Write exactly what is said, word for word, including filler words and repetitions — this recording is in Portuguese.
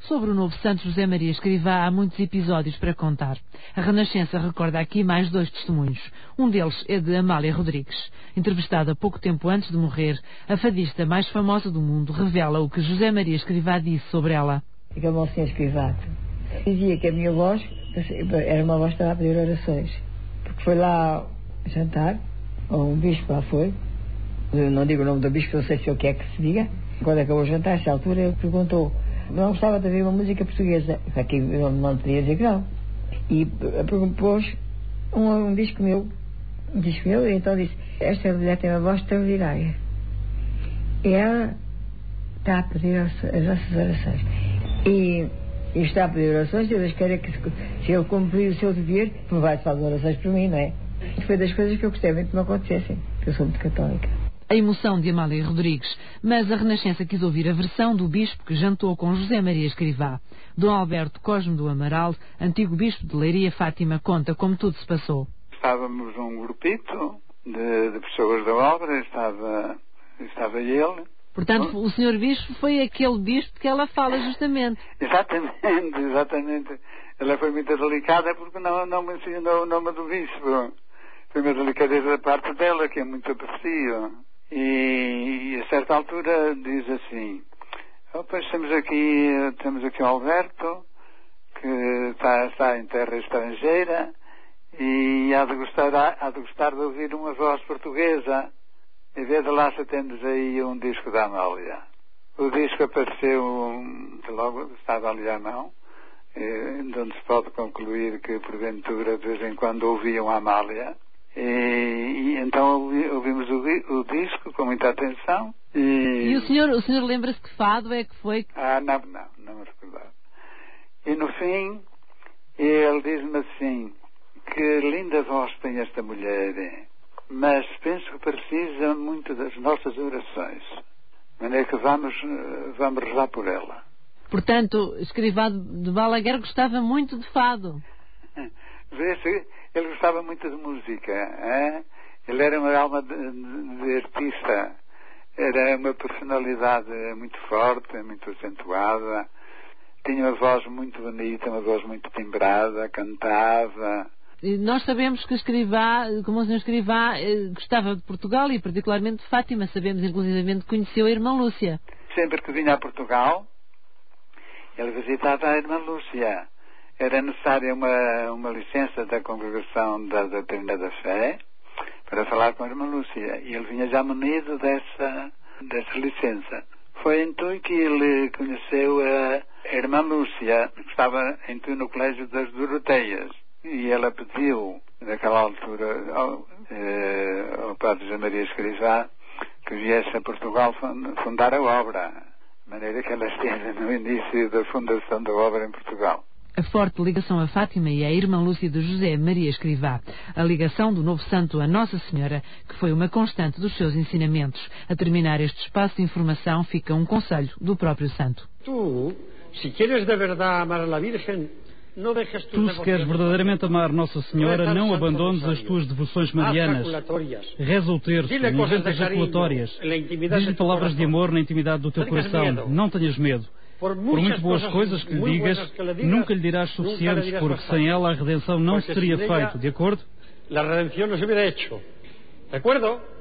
Sobre o novo santo José Maria Escrivá há muitos episódios para contar. A Renascença recorda aqui mais dois testemunhos. Um deles é de Amália Rodrigues. Entrevistada pouco tempo antes de morrer, a fadista mais famosa do mundo revela o que José Maria Escrivá disse sobre ela. Aquele mocinho Escrivá dizia que a minha voz era uma voz para pedir orações. Porque foi lá jantar, ou um bispo lá foi. Eu não digo o nome do bispo, não sei se é o que é que se diga. Quando acabou o jantar, nessa altura, ele perguntou: não gostava de ouvir uma música portuguesa? Aqui eu não podia dizer que não. E pôs um, um disco meu, um disco meu, e então disse: esta mulher tem uma voz extraordinária. E ela está a pedir as, as nossas orações. E, e está a pedir orações, e Deus quer que, se ele cumprir o seu dever, não vai fazer orações por mim, não é? Foi das coisas que eu gostei muito que não acontecessem, porque eu sou muito católica. A emoção de Amália Rodrigues, mas a Renascença quis ouvir a versão do bispo que jantou com José Maria Escrivá. Dom Alberto Cosme do Amaral, antigo bispo de Leiria Fátima, conta como tudo se passou. Estávamos um grupito de, de pessoas da obra, estava, estava ele. Portanto, o senhor bispo foi aquele bispo que ela fala justamente. Exatamente, exatamente. Ela foi muito delicada porque não, não me ensinou o nome do bispo. Foi uma delicadeza da parte dela, que é muito aprecio. E a certa altura diz assim: oh, pois temos aqui, temos aqui o Alberto, que está, está em terra estrangeira e há de, gostar, há de gostar de ouvir uma voz portuguesa. E vê de lá se temos aí um disco da Amália. O disco apareceu, logo estava ali à mão, onde se pode concluir que porventura de vez em quando ouviam a Amália. E, e então ouvi, ouvimos o, o disco com muita atenção. E, e o senhor, o senhor lembra-se que fado é que foi? Ah, não, não, não me recordava. E no fim, ele diz-me assim: que linda voz tem esta mulher, mas penso que precisa muito das nossas orações. De maneira que vamos, vamos rezar por ela. Portanto, Escrivá de Balaguer gostava muito de fado. Vê-se, ele gostava muito de música. Hein? Ele era uma alma de, de artista. Era uma personalidade muito forte, muito acentuada. Tinha uma voz muito bonita, uma voz muito timbrada, cantava. E nós sabemos que Escrivá, como o senhor Escrivá, gostava de Portugal e particularmente de Fátima. Sabemos, inclusivamente, que conheceu a irmã Lúcia. Sempre que vinha a Portugal, ele visitava a irmã Lúcia. Era necessária uma, uma licença da Congregação da Doutrina da Fé para falar com a irmã Lúcia. E ele vinha já munido dessa, dessa licença. Foi então que ele conheceu a irmã Lúcia, que estava então no Colégio das Doroteias. E ela pediu, naquela altura, ao, eh, ao padre José Maria Escrivá que viesse a Portugal fundar a obra. De maneira que ela esteve no início da fundação da obra em Portugal. A forte ligação a Fátima e à irmã Lúcia de José Maria Escrivá. A ligação do novo santo a Nossa Senhora, que foi uma constante dos seus ensinamentos. A terminar este espaço de informação fica um conselho do próprio santo. Tu, se queres de verdade amar a Virgem, tu, se queres verdadeiramente amar Nossa Senhora, não abandones as tuas devoções marianas. Reza o terço, inventa jaculatórias. Diz-lhe palavras de amor na intimidade do teu coração. Não tenhas medo. Por muito boas coisas que lhe digas, nunca lhe dirás suficientes, porque sem ela a redenção não se teria feito, de acordo? A redenção não se hubiera hecho. De acordo?